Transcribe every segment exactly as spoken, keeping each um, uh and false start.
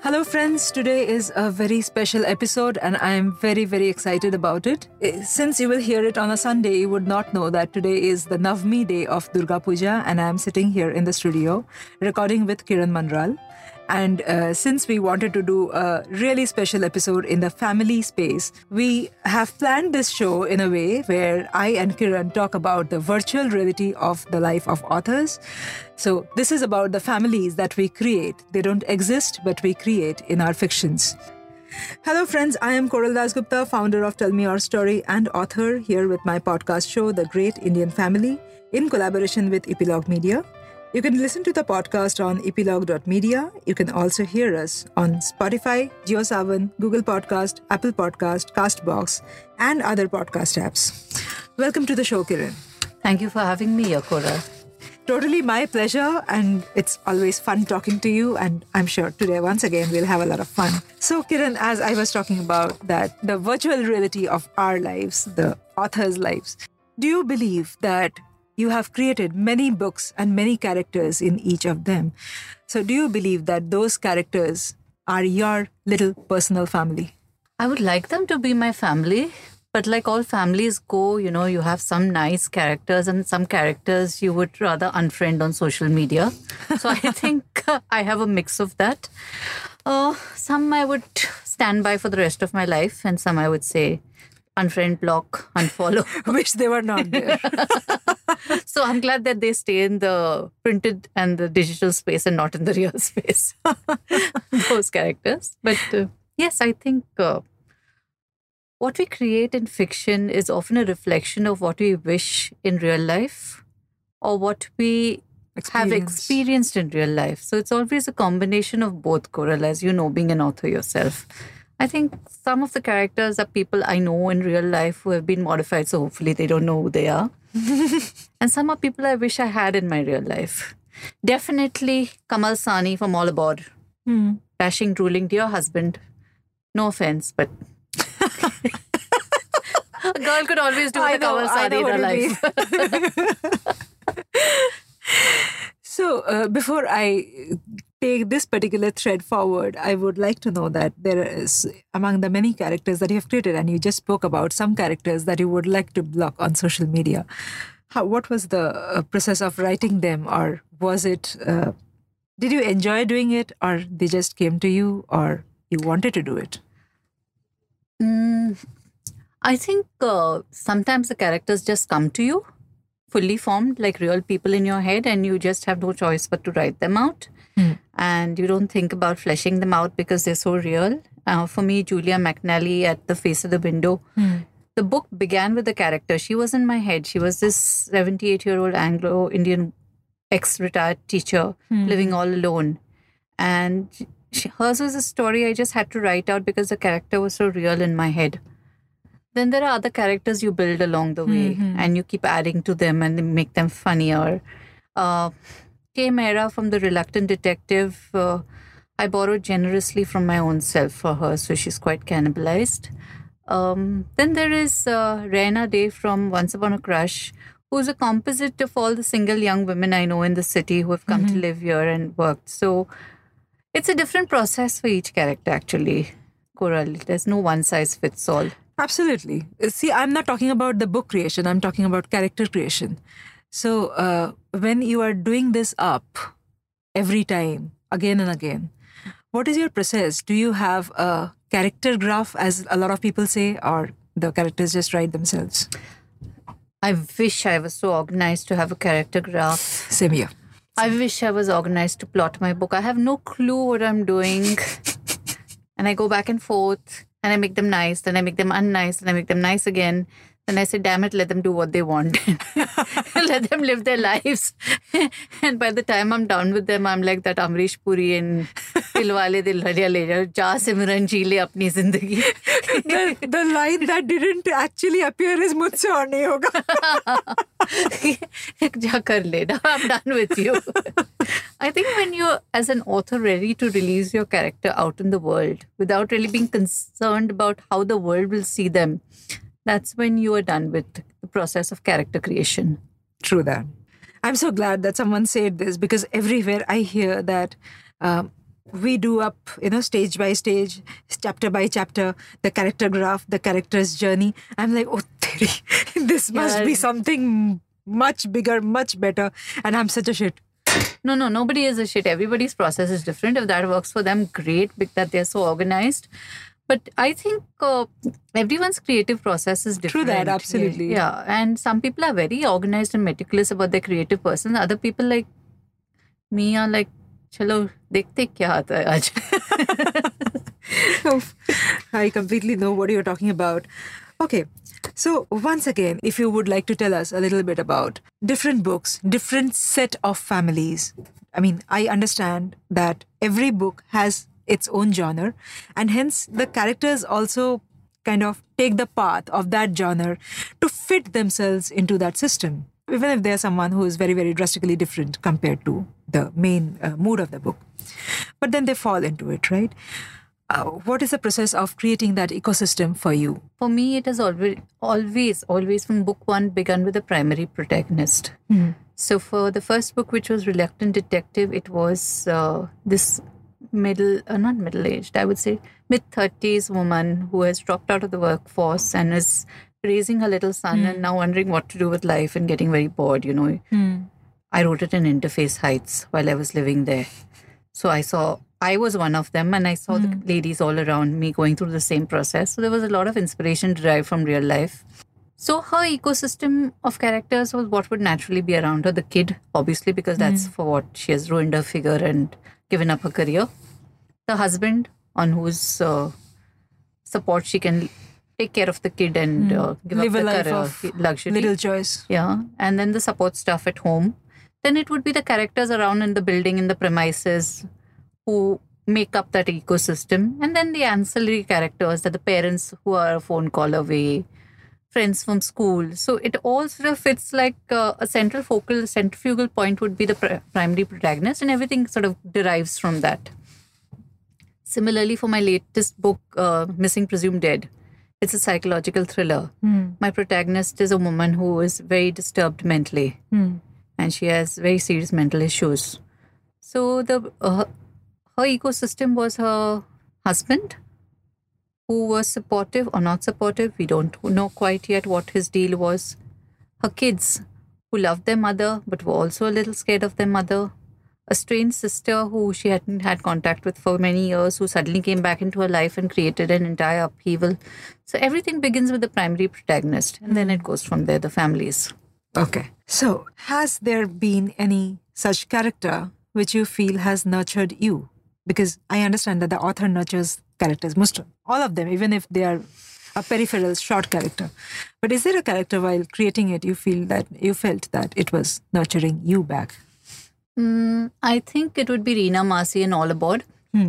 Hello friends, today is a very special episode and I am very very excited about it. Since you will hear it on a Sunday, you would not know that today is the Navami day of Durga Puja and I am sitting here in the studio recording with Kiran Manral. And uh, since we wanted to do a really special episode in the family space, we have planned this show in a way where I and Kiran talk about the virtual reality of the life of authors. So this is about the families that we create. They don't exist, but we create in our fictions. Hello friends, I am Koral Dasgupta, founder of Tell Me Your Story and author, here with my podcast show, The Great Indian Family, in collaboration with Epilogue Media. You can listen to the podcast on epilogue dot media. You can also hear us on Spotify, JioSaavn, Google Podcast, Apple Podcast, Castbox, and other podcast apps. Welcome to the show, Kiran. Thank you for having me, Yakora. Totally my pleasure, and it's always fun talking to you, and I'm sure today, once again, we'll have a lot of fun. So, Kiran, as I was talking about that, the virtual reality of our lives, the authors' lives, do you believe that you have created many books and many characters in each of them? So do you believe that those characters are your little personal family? I would like them to be my family. But like all families go, you know, you have some nice characters and some characters you would rather unfriend on social media. So I think uh, I have a mix of that. Uh, some I would stand by for the rest of my life, and some I would say unfriend, block, unfollow. Wish they were not there. So I'm glad that they stay in the printed and the digital space and not in the real space. Those characters. But uh, yes, I think uh, what we create in fiction is often a reflection of what we wish in real life or what we Experience. have experienced in real life. So it's always a combination of both, Koral, as you know, being an author yourself. I think some of the characters are people I know in real life who have been modified, so hopefully they don't know who they are. And some are people I wish I had in my real life. Definitely Kamal Sani from All Aboard. Hmm. Dashing, drooling, dear husband. No offense, but a girl could always do with a Kamal Sani in her life. So, uh, before I take this particular thread forward, I would like to know that there is, among the many characters that you have created, and you just spoke about some characters that you would like to block on social media. How, what was the uh, process of writing them, or was it, uh, did you enjoy doing it, or they just came to you, or you wanted to do it? Mm, I think uh, sometimes the characters just come to you, fully formed, like real people in your head, and you just have no choice but to write them out. Hmm. And you don't think about fleshing them out because they're so real. Uh, for me, Julia McNally at The Face of the Window, Hmm. the book began with the character. She was in my head. She was this seventy-eight-year-old Anglo-Indian ex-retired teacher Hmm. living all alone. And she, hers was a story I just had to write out because the character was so real in my head. Then there are other characters you build along the way, Mm-hmm. and you keep adding to them and they make them funnier. Uh, Kay Mehra from The Reluctant Detective, uh, I borrowed generously from my own self for her, so she's quite cannibalized. Um, then there is uh, Raina Day from Once Upon a Crush, who's a composite of all the single young women I know in the city who have come Mm-hmm. to live here and worked. So it's a different process for each character, actually, Koral. There's no one size fits all. Absolutely. See, I'm not talking about the book creation. I'm talking about character creation. So uh, when you are doing this up every time, again and again, what is your process? Do you have a character graph, as a lot of people say, or the characters just write themselves? I wish I was so organized to have a character graph. Same here. I wish I was organized to plot my book. I have no clue what I'm doing. And I go back and forth. And I make them nice, then I make them unnice, then I make them nice again. Then I say, damn it, let them do what they want. Let them live their lives. And by the time I'm done with them, I'm like that Amrish Puri in Dilwale Dulhaniya Le Jao. Ja Simran ji le apni zindagi. the, the line that didn't actually appear is mujhse aur nahi hoga. Ja kar le. Now I'm done with you. I think when you're, as an author, ready to release your character out in the world without really being concerned about how the world will see them, that's when you are done with the process of character creation. True that. I'm so glad that someone said this, because everywhere I hear that um, we do up, you know, stage by stage, chapter by chapter, the character graph, the character's journey. I'm like, oh, theory, this must Yeah. be something much bigger, much better. And I'm such a shit. No, no, nobody is a shit. Everybody's process is different. If that works for them, great, because that they're so organized. But I think uh, everyone's creative process is different. True that, absolutely. Yeah, and some people are very organized and meticulous about their creative person. Other people like me are like, chalo, dekhte kya aata hai aaj. I completely know what you're talking about. Okay, so once again, if you would like to tell us a little bit about different books, different set of families. I mean, I understand that every book has its own genre, and hence the characters also kind of take the path of that genre to fit themselves into that system, even if they're someone who is very, very drastically different compared to the main uh, mood of the book. But then they fall into it, right? Uh, what is the process of creating that ecosystem for you? For me, it has always, always, always from book one begun with a primary protagonist. So for the first book, which was Reluctant Detective, it was uh, this middle, uh, not middle-aged, I would say mid-thirties woman who has dropped out of the workforce and is raising her little son and now wondering what to do with life and getting very bored, you know. I wrote it in Interface Heights while I was living there. So I saw, I was one of them, and I saw the ladies all around me going through the same process. So there was a lot of inspiration derived from real life. So her ecosystem of characters was what would naturally be around her. The kid, obviously, because that's for what she has ruined her figure and given up her career. The husband, on whose uh, support she can take care of the kid and uh, give Live up a the life career, of luxury. little joys. Yeah, and then the support staff at home. Then it would be the characters around in the building, in the premises, who make up that ecosystem. And then the ancillary characters, that the parents who are a phone call away, friends from school. So it all sort of fits like uh, a central focal, centrifugal point would be the pr- primary protagonist, and everything sort of derives from that. Similarly, for my latest book, uh, Missing Presumed Dead, it's a psychological thriller. My protagonist is a woman who is very disturbed mentally, and she has very serious mental issues. So the uh, her ecosystem was her husband, who was supportive or not supportive. We don't know quite yet what his deal was. Her kids, who loved their mother but were also a little scared of their mother. A strange sister who she hadn't had contact with for many years, who suddenly came back into her life and created an entire upheaval. So everything begins with the primary protagonist, and then it goes from there, the families. Okay. So has there been any such character which you feel has nurtured you? Because I understand that the author nurtures characters, most of, all of them, even if they are a peripheral short character. But is there a character while creating it you feel that you felt that it was nurturing you back? Mm, I think it would be Reena Masi in All Aboard.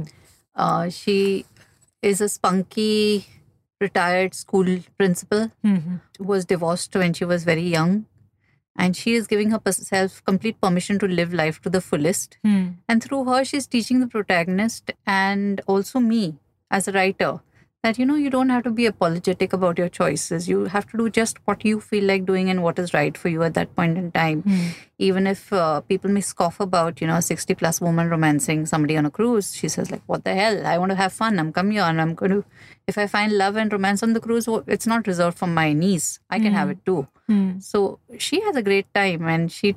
Uh, she is a spunky, retired school principal who was divorced when she was very young. And she is giving herself complete permission to live life to the fullest. And through her, she's teaching the protagonist and also me as a writer that, you know, you don't have to be apologetic about your choices. You have to do just what you feel like doing and what is right for you at that point in time. Even if uh, people may scoff about, you know, a sixty plus woman romancing somebody on a cruise, she says like, what the hell? I want to have fun. I'm coming here and I'm going to, if I find love and romance on the cruise, it's not reserved for my niece. I can have it too. So she has a great time, and she,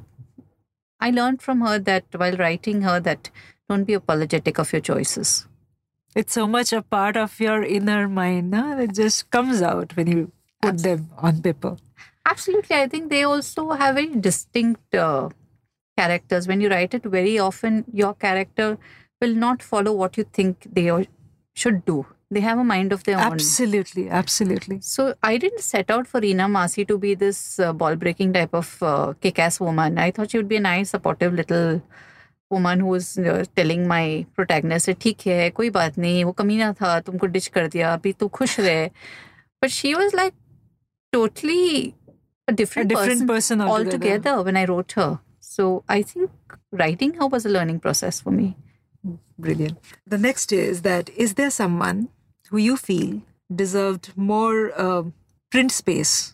I learned from her that while writing her that don't be apologetic of your choices. It's so much a part of your inner mind, huh? It just comes out when you put Absolutely. them on paper. Absolutely. I think they also have very distinct uh, characters. When you write it, very often your character will not follow what you think they or- should do. They have a mind of their own. Absolutely, absolutely. So I didn't set out for Reena Masi to be this uh, ball-breaking type of uh, kick-ass woman. I thought she would be a nice, supportive little woman who was uh, telling my protagonist, ठीक है, कोई बात नहीं, वो कमीना था, तुमको ditch कर दिया, अभी तू खुश रहे. But she was like totally a different, A different person altogether. altogether when I wrote her. So I think writing her was a learning process for me. Brilliant. The next is that, is there someone who you feel deserved more uh, print space?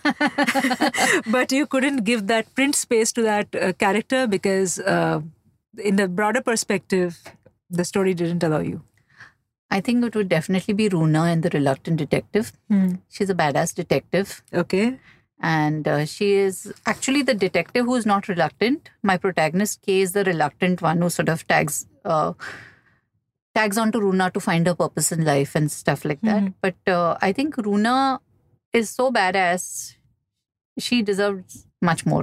But you couldn't give that print space to that uh, character because uh, in the broader perspective, the story didn't allow you? I think it would definitely be Runa and the Reluctant Detective. Hmm. She's a badass detective. Okay. And uh, she is actually the detective who is not reluctant. My protagonist, Kay, is the reluctant one who sort of tags uh, tags on to Runa to find her purpose in life and stuff like that. Mhm. But uh, I think Runa is so badass. She deserves much more.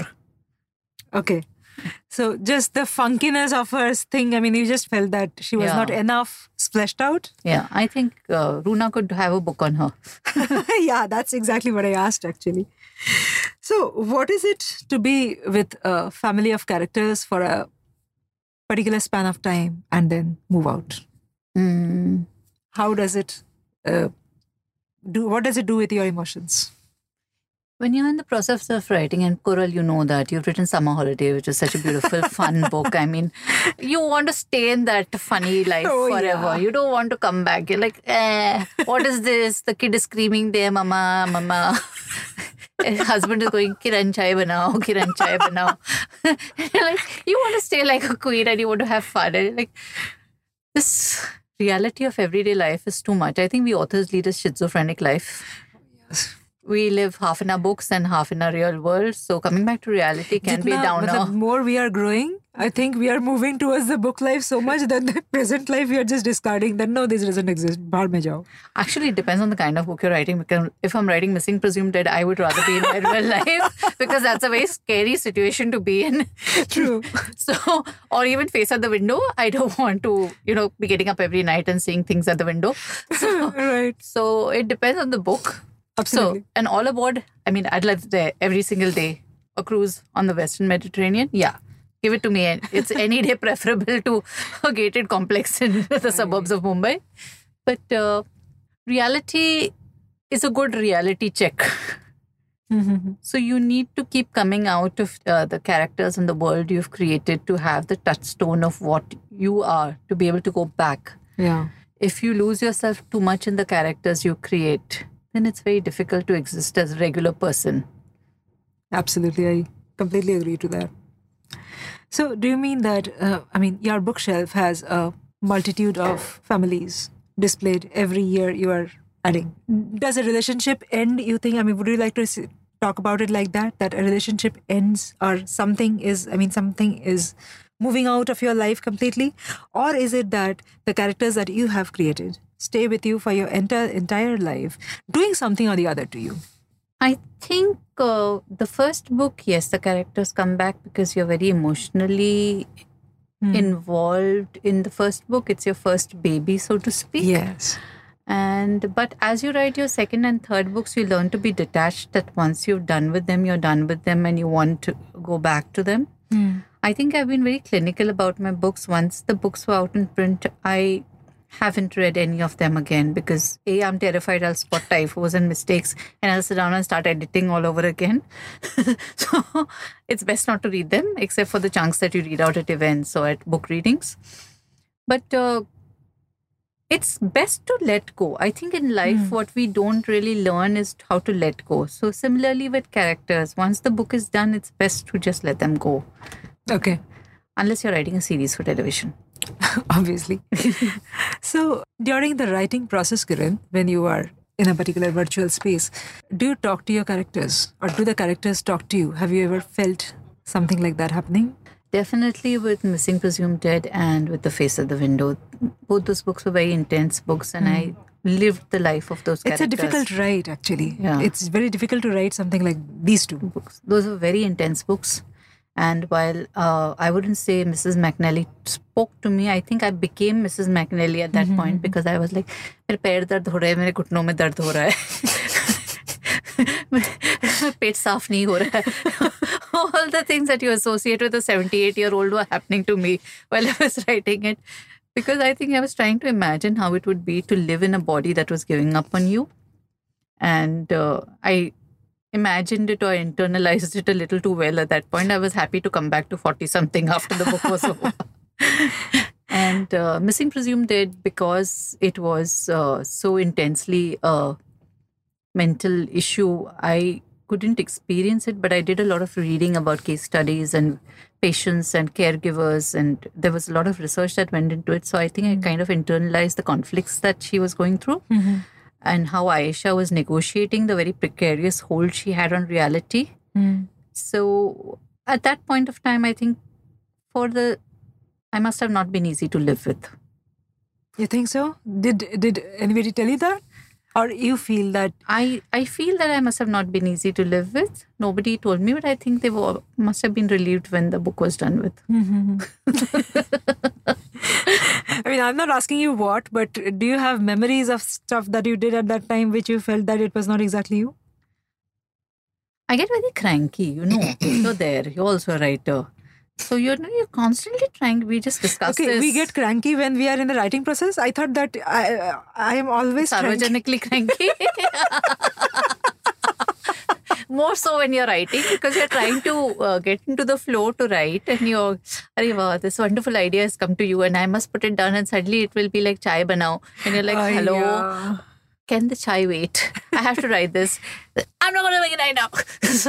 Okay. So just the funkiness of her thing, I mean, you just felt that she was Yeah. not enough fleshed out? Yeah, I think uh, Runa could have a book on her. Yeah, that's exactly what I asked actually. So, what is it to be with a family of characters for a particular span of time and then move out? Mm. How does it uh, do? What does it do with your emotions? When you're in the process of writing, and Coral, you know that you've written Summer Holiday, which is such a beautiful, fun book. I mean, you want to stay in that funny life Oh, forever. yeah. You don't want to come back. You're like, eh, what is this? The kid is screaming there, mama, mama. Husband is going, Kiran chai banao, Kiran chai banao. You're like, you want to stay like a queen and you want to have fun. And you're like, this reality of everyday life is too much. I think we authors lead a schizophrenic life. Yes. We live half in our books and half in our real world. So coming back to reality can be Jitna- downer. matlab, more we are growing, I think we are moving towards the book life so much that the present life we are just discarding that no, this doesn't exist. Bahar mein jao. Actually, it depends on the kind of book you're writing. Because if I'm writing Missing Presumed Dead, I would rather be in my real life because that's a very scary situation to be in. True. So, or even face at the window. I don't want to, you know, be getting up every night and seeing things at the window. So, Right. so it depends on the book. Absolutely. So, and all aboard, I mean, I'd love there every single day a cruise on the Western Mediterranean. Yeah, give it to me. It's any day preferable to a gated complex in the suburbs of Mumbai. But uh, reality is a good reality check. Mhm. So you need to keep coming out of uh, the characters and the world you've created to have the touchstone of what you are, to be able to go back. Yeah. If you lose yourself too much in the characters you create, then it's very difficult to exist as a regular person. Absolutely. I completely agree to that. So, do you mean that, uh, I mean, your bookshelf has a multitude of families displayed every year you are adding? Does a relationship end, you think? I mean, would you like to s- talk about it like that? That a relationship ends or something is, I mean, something is moving out of your life completely? Or is it that the characters that you have created stay with you for your entire entire life, doing something or the other to you? I think uh, the first book, yes, the characters come back because you're very emotionally Hmm. involved in the first book. It's your first baby, so to speak. Yes. And but as you write your second and third books, you learn to be detached. That once you've done with them, you're done with them, and you want to go back to them. Hmm. I think I've been very clinical about my books. Once the books were out in print, I haven't read any of them again because A, I'm terrified I'll spot typos and mistakes and I'll sit down and start editing all over again. So it's best not to read them except for the chunks that you read out at events or at book readings. But uh, it's best to let go. I think in life, what we don't really learn is how to let go. So similarly with characters, once the book is done, it's best to just let them go. Okay. Unless you're writing a series for television. Obviously. So, during the writing process, Kiran, when you are in a particular virtual space, do you talk to your characters or do the characters talk to you? Have you ever felt something like that happening? Definitely with Missing Presumed Dead and with The Face at the Window. Both those books were very intense books and I lived the life of those It's characters. a difficult write, actually. Yeah. It's very difficult to write something like these two. Books. Those were very intense books. And while uh, I wouldn't say Missus McNally spoke to me, I think I became Missus McNally at that point because I was like, मेरे पैर दर्द हो रहा है, मेरे घुटनों में दर्द हो रहा है, पेट साफ नहीं हो रहा है. All the things that you associate with a seventy-eight-year-old were happening to me while I was writing it. Because I think I was trying to imagine how it would be to live in a body that was giving up on you. And uh, I imagined it or internalized it a little too well at that point. I was happy to come back to forty-something after the book was over. And uh, Missing Presumed Dead, because it was uh, so intensely a mental issue, I couldn't experience it, but I did a lot of reading about case studies and patients and caregivers, and there was a lot of research that went into it. So I think mm-hmm. I kind of internalized the conflicts that she was going through mm-hmm. and how Ayesha was negotiating the very precarious hold she had on reality. Mm. So at that point of time, I think for the, I must have not been easy to live with. You think so? Did did anybody tell you that? Or you feel that? I, I feel that I must have not been easy to live with. Nobody told me, but I think they were, must have been relieved when the book was done with. Mm-hmm. I mean, I'm not asking you what, but do you have memories of stuff that you did at that time which you felt that it was not exactly you? I get very cranky, you know. You're there. You're also a writer. So you're you're constantly trying. We just discussed okay, this. We get cranky when we are in the writing process. I thought that I I am always sarvajanically cranky. More so when you're writing, because you're trying to uh, get into the flow to write, and you're, Arey wow, this wonderful idea has come to you, and I must put it down, and suddenly it will be like chai banao, and you're like, uh, hello. Yeah. Can the chai wait? I have to write this. I'm not going to make it right now. So,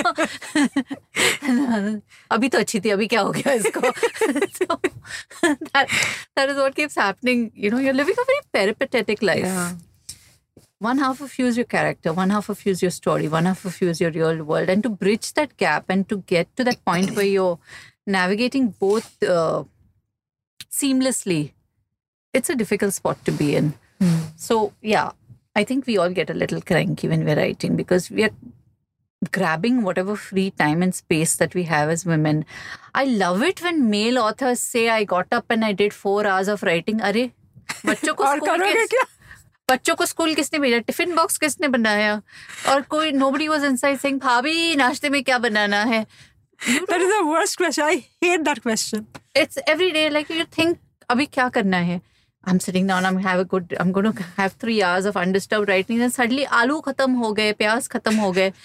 abhi to achhi thi, abhi kya ho gaya isko? So, that, that is what keeps happening. You know, you're living a very peripatetic life. Yeah. One half of you is your character, one half of you is your story, one half of you is your real world. And to bridge that gap and to get to that point where you're navigating both uh, seamlessly, it's a difficult spot to be in. Mm. So, yeah. I think we all get a little cranky when we're writing because we are grabbing whatever free time and space that we have as women. I love it when male authors say, I got up and I did four hours of writing. Arey, बच्चों को school किस बच्चों को school किसने भेजा? Tiffin box किसने बनाया? और कोई nobody was inside saying, भाभी नाश्ते में क्या बनाना है? That is the worst question. I hate that question. It's every day like you think, अभी क्या करना है? I'm sitting down, I'm have a good, I'm going to have three hours of undisturbed writing, and suddenly aloo khatam ho gaye, pyaz khatam ho gaye.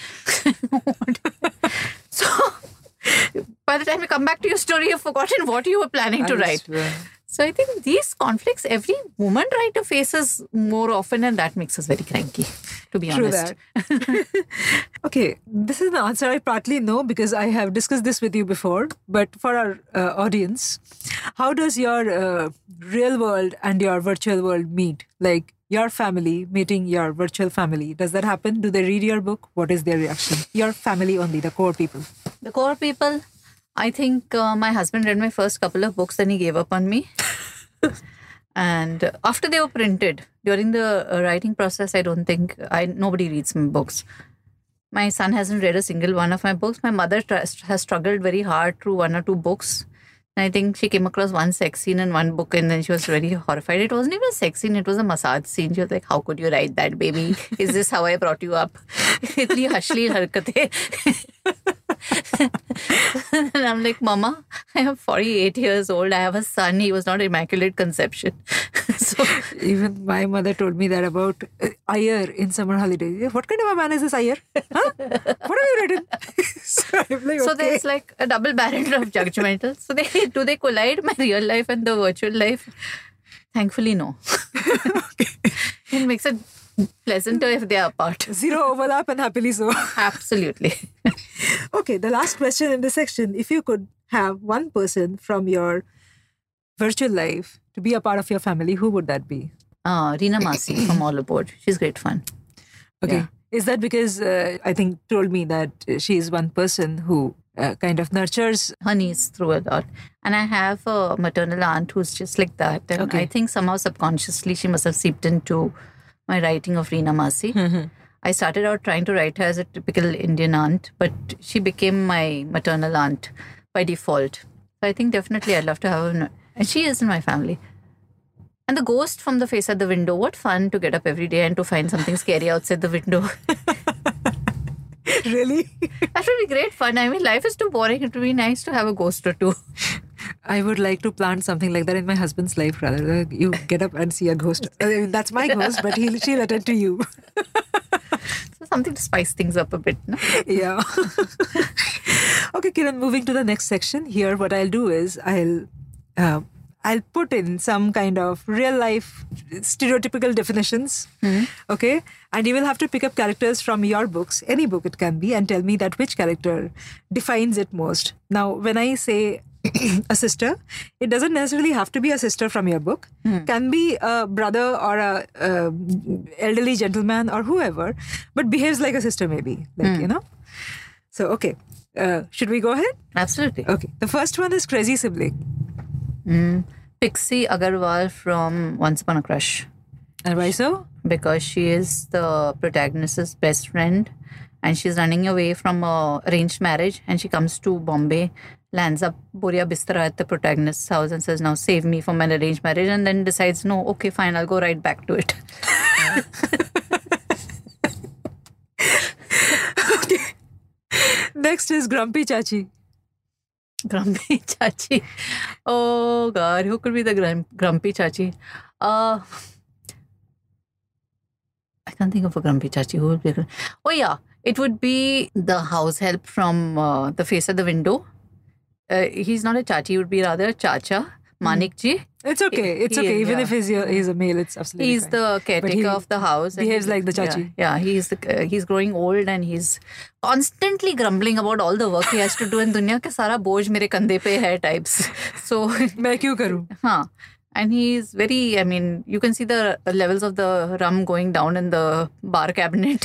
So, by the time you come back to your story, you've forgotten what you were planning to write. So I think these conflicts, every woman writer faces more often, and that makes us very cranky, to be True honest. That. Okay, this is an answer I partly know because I have discussed this with you before. But for our uh, audience, how does your uh, real world and your virtual world meet? Like your family meeting your virtual family. Does that happen? Do they read your book? What is their reaction? Your family only, the core people. The core people... I think uh, my husband read my first couple of books, then he gave up on me. And uh, after they were printed, during the uh, writing process, I don't think, I nobody reads my books. My son hasn't read a single one of my books. My mother tr- has struggled very hard through one or two books. And I think she came across one sex scene in one book and then she was very horrified. It wasn't even a sex scene, it was a massage scene. She was like, how could you write that, baby? Is this how I brought you up? Itni hashli harkatein. And I'm like, Mama, I am forty-eight years old. I have a son. He was not immaculate conception. So even my mother told me that about uh, Iyer in summer holidays. What kind of a man is this Iyer? Huh? What have you written? So I'm like, so okay. there's like a double barrel of judgmental. So they do they collide, my real life and the virtual life? Thankfully, no. Okay. It makes it pleasanter if they are apart. Zero overlap and happily so. Absolutely. Okay, the last question in this section. If you could have one person from your virtual life to be a part of your family, who would that be? Uh, Reena Masi from All Aboard. She's great fun. Okay. Yeah. Is that because uh, I think told me that she is one person who uh, kind of nurtures her niece through a lot. And I have a maternal aunt who's just like that. And okay. I think somehow subconsciously she must have seeped into my writing of Reena Masi. Mm-hmm. I started out trying to write her as a typical Indian aunt, but she became my maternal aunt by default. So I think definitely I'd love to have her. And she is in my family. And the ghost from the face at the window. What fun to get up every day and to find something scary outside the window. Really? That would be great fun. I mean, life is too boring. It would be nice to have a ghost or two. I would like to plant something like that in my husband's life rather. You get up and see a ghost. I mean, that's my ghost, but he'll, she'll attend to you. So something to spice things up a bit, no? Yeah. Okay, Kiran, moving to the next section. Here, what I'll do is I'll... Uh, I'll put in some kind of real life stereotypical definitions. Hmm. Okay. And you will have to pick up characters from your books, any book it can be, and tell me that which character defines it most. Now, when I say a sister, it doesn't necessarily have to be a sister from your book. Can be a brother or a, a elderly gentleman or whoever, but behaves like a sister maybe. Like, you know. So, okay. Uh, should we go ahead? Absolutely. Okay. The first one is Crazy Sibling. Mm. Pixie Agarwal from Once Upon a Crush. And why so? Because she is the protagonist's best friend and she's running away from a arranged marriage and she comes to Bombay, lands up Boria Bistara at the protagonist's house and says, now save me from an arranged marriage, and then decides, no, okay, fine, I'll go right back to it. Okay. Next is Grumpy Chachi. Grumpy Chachi. Oh God, who could be the grum- Grumpy Chachi? Uh, I can't think of a Grumpy Chachi. Who would be? A, oh yeah, it would be the house help from uh, The Face at the Window. Uh, he's not a Chachi, he would be rather a Chacha. Manik ji. It's okay. It's He- okay. Even yeah. if he's a, he's a male, it's absolutely He's fine. the caretaker he of the house. and behaves he- like the chachi. Yeah, yeah he's the, uh, he's growing old and he's constantly grumbling about all the work he has to do in दुनिया के सारा बोझ मेरे कंधे पे है types. So, मैं क्यों करूं? huh. And he's very, I mean, you can see the levels of the rum going down in the bar cabinet.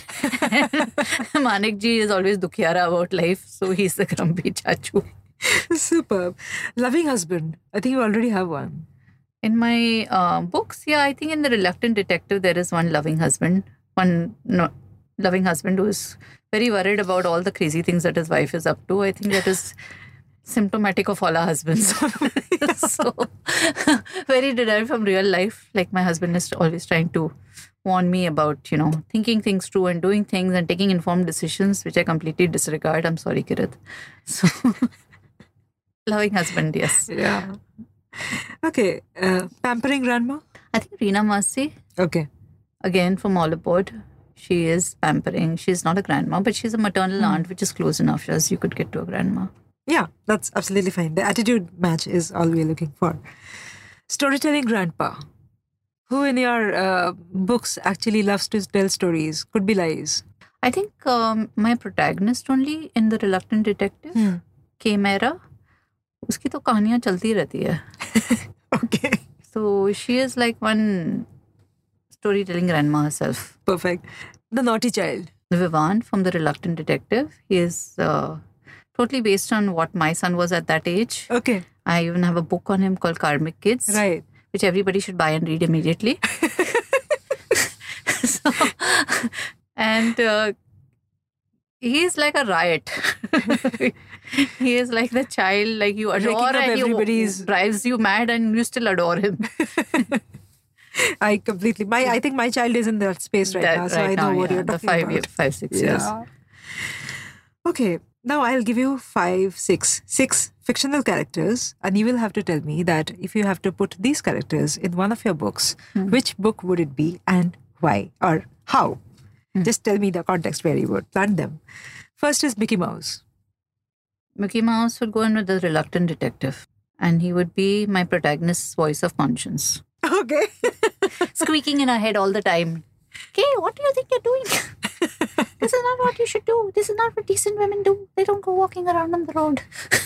Manik ji is always dukhiara about life. So he's the grumpy chachu. Superb. Loving Husband. I think you already have one. In my uh, books, yeah, I think in The Reluctant Detective, there is one loving husband. One no, loving husband who is very worried about all the crazy things that his wife is up to. I think that is symptomatic of all our husbands. So, very derived from real life. Like my husband is always trying to warn me about, you know, thinking things through and doing things and taking informed decisions, which I completely disregard. I'm sorry, Kirit. So, loving husband, yes. Yeah. Okay. Uh, pampering Grandma. I think Reena Masi, Okay. again from All Aboard, she is pampering. She's not a grandma, but she's a maternal aunt, which is close enough as you could get to a grandma. Yeah, that's absolutely fine. The attitude match is all we're looking for. Storytelling Grandpa. Who in your uh, books actually loves to tell stories? Could be lies. I think um, my protagonist only in The Reluctant Detective, K. Mehra, उसकी तो कहानियाँ चलती रहती है. Okay. So she is like one storytelling grandma herself. Perfect. The Naughty Child. Vivan from The Reluctant Detective. He is uh, totally based on what my son was at that age. Okay. I even have a book on him called Karmic Kids. Right. Which everybody should buy and read immediately. So, and uh, he is like a riot. He is like the child, like you adore Raking up and he everybody's- drives you mad and you still adore him. I completely, my, I think my child is in that space right That- now, so right I know now, what yeah, you're the talking five about. year, five, six years. Yeah. Okay, now I'll give you five, six, six fictional characters, and you will have to tell me that if you have to put these characters in one of your books, which book would it be and why or how? Just tell me the context where you would plant them. First is Mickey Mouse. Mickey Mouse would go in with The Reluctant Detective. And he would be my protagonist's voice of conscience. Okay. Squeaking in her head all the time. Okay, what do you think you're doing? This is not what you should do. This is not what decent women do. They don't go walking around on the road.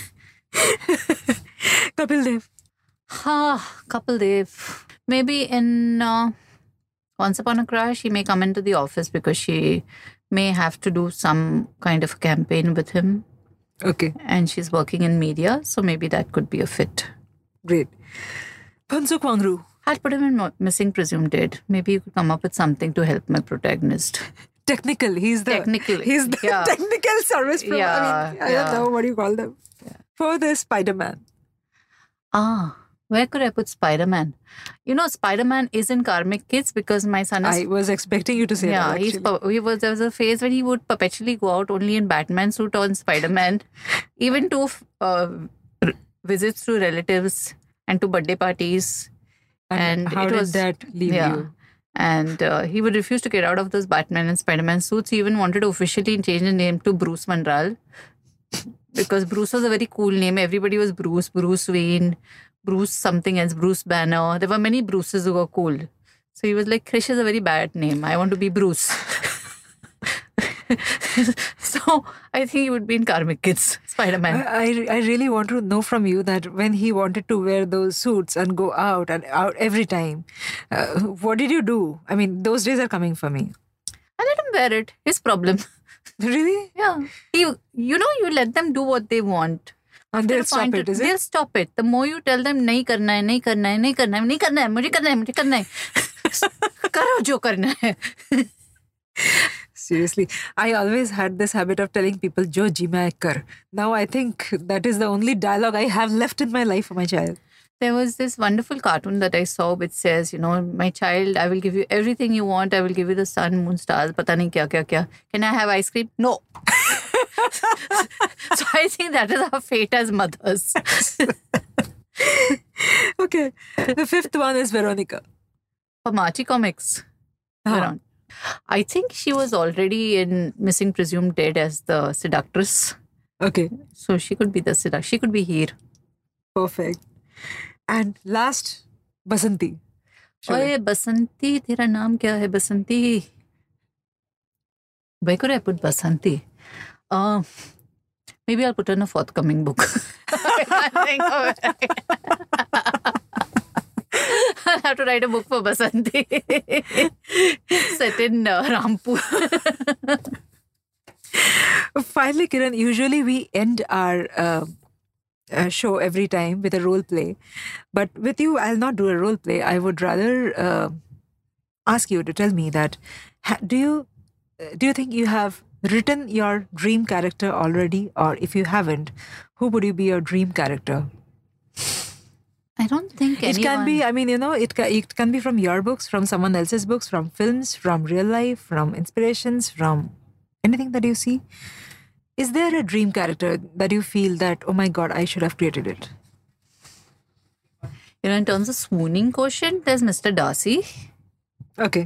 Kapil Dev. Ah, Kapil Dev. Maybe in uh, Once Upon a Crush, he may come into the office because she may have to do some kind of campaign with him. Okay, And she's working in media, so maybe that could be a fit. great. Phansukh Wangru. I'd put him in Mo- Missing Presumed Dead. Maybe you could come up with something to help my protagonist. Technical. He's the Technical, He's the yeah. technical service. Pro- I Yeah, mean, I yeah. don't know what do you call them. For the Spider-Man. Ah, where could I put Spider-Man? You know, Spider-Man is in Karmic Kids because my son is... I was expecting you to say yeah, that. he's actually. pu- he was there was a phase when he would perpetually go out only in Batman suit or in Spider-Man, even to uh, r- visits to relatives and to birthday parties. And, how it did was that leave yeah. you? And uh, he would refuse to get out of those Batman and Spider-Man suits. He even wanted to officially change his name to Bruce Vanral because Bruce was a very cool name. Everybody was Bruce, Bruce Wayne, Bruce something else, Bruce Banner. There were many Bruces who were cool. So he was like, Krish is a very bad name. I want to be Bruce. So I think he would be in Karmic Kids, Spider-Man. I, I, I really want to know from you that when he wanted to wear those suits and go out and out every time, uh, what did you do? I mean, those days are coming for me. I let him wear it. His problem. Really? Yeah. He, you know, you let them do what they want. And they'll stop it, is it? They'll stop it. The more you tell them, nahi karna hai, nahi karna hai, nahi karna hai, nahi karna hai, mujhe karna hai, mujhe karna hai. Karo jo karna hai. Seriously, I always had this habit of telling people, Jo ji main kar. Now I think that is the only dialogue I have left in my life for my child. There was this wonderful cartoon that I saw which says, you know, my child, I will give you everything you want. I will give you the sun, moon, stars, pata nahi kya, kya, kya. Can I have ice cream? No. So I think that is our fate as mothers. Okay. The fifth one is Veronica. For Marty Comics. Ah. Around. I think she was already in Missing Presumed Dead as the seductress. Okay. So she could be the seductress. She could be here. Perfect. And last, Basanti. Oye, Basanti, tera naam kya hai, Basanti? Why could I put Basanti? Uh, maybe I'll put her in a forthcoming book. I can't think of it. I'll have to write a book for Basanti. Set in uh, Rampur. Finally, Kiran, usually we end our uh, uh, show every time with a role play. But with you, I'll not do a role play. I would rather uh, ask you to tell me that, ha- do you do you think you have written your dream character already? Or if you haven't, who would you be your dream character? I don't think anyone... It can be, I mean, you know, it, ca- it can be from your books, from someone else's books, from films, from real life, from inspirations, from anything that you see. Is there a dream character that you feel that, oh my God, I should have created it? You know, in terms of swooning quotient, there's Mister Darcy. Okay.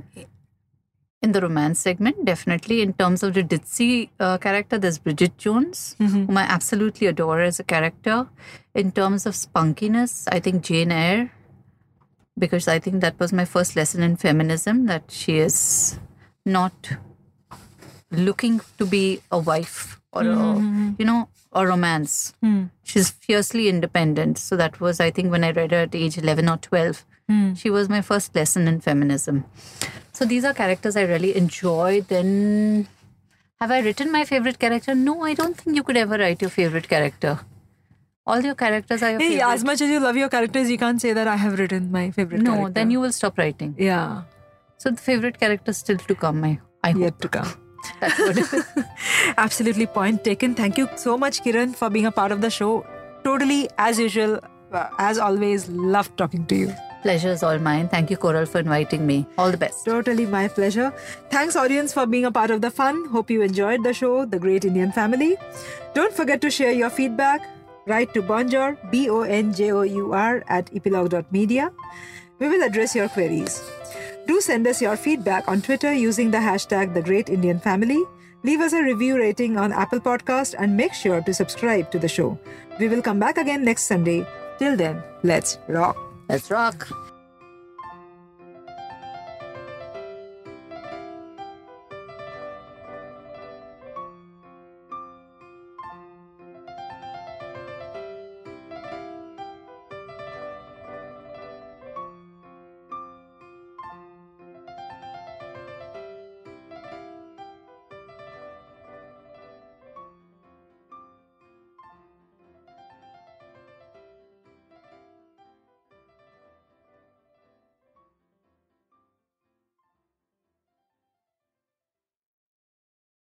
In the romance segment, definitely. In terms of the ditzy uh, character, there's Bridget Jones, Mm-hmm. whom I absolutely adore as a character. In terms of spunkiness, I think Jane Eyre, because I think that was my first lesson in feminism, that she is not looking to be a wife or, Mm-hmm. a, you know, or romance. Mm. She's fiercely independent. So that was, I think, when I read her at age eleven or twelve. Mm. She was my first lesson in feminism. So these are characters I really enjoy. Then, have I written my favorite character? No, I don't think you could ever write your favorite character. All your characters are your Hey, favorite. as much as you love your characters, you can't say that I have written my favorite no, character. then you will stop writing. Yeah, So the favorite character is still to come. I, I hope. yet to come. That's good. Absolutely, point taken. Thank you so much, Kiran, for being a part of the show. Totally, as usual, uh, as always, loved talking to you. Pleasure is all mine. Thank you, Coral, for inviting me. All the best. Totally my pleasure. Thanks, audience, for being a part of the fun. Hope you enjoyed the show, The Great Indian Family. Don't forget to share your feedback. Write to Bonjour, B O N J O U R, at epilogue dot media. We will address your queries. Do send us your feedback on Twitter using the hashtag The Great Indian Family. Leave us a review rating on Apple Podcast and make sure to subscribe to the show. We will come back again next Sunday. Till then, let's rock. Let's rock.